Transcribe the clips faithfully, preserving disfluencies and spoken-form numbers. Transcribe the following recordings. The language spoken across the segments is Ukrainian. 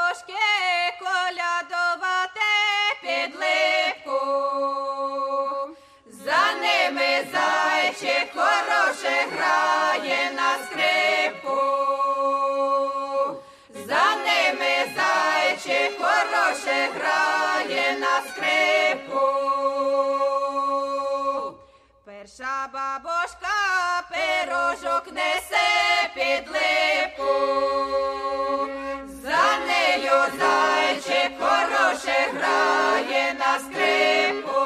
бабушки колядувати під липку. За ними зайчик хороше грає на скрипку. За ними зайчик хороше грає на скрипку. Перша бабушка пирожок несе під липку. За нею зайчик хороше грає на скрипку.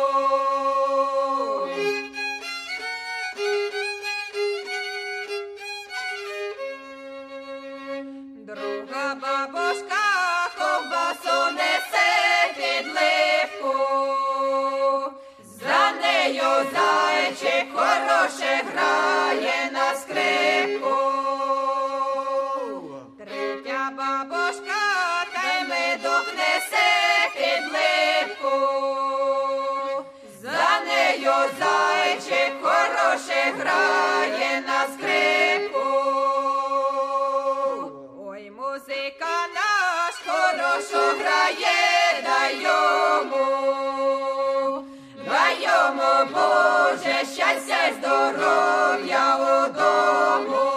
Друга бабушка ковбасу несе під липку. За нею зайчик хороше грає на скрипку. Третя бабушка та й медок несе під липку. За нею зайчик хороше грає на скрипку. Ой, музика наш хорошо грає, дай йому. Дай йому, Боже, щастя й здоров'я у дому.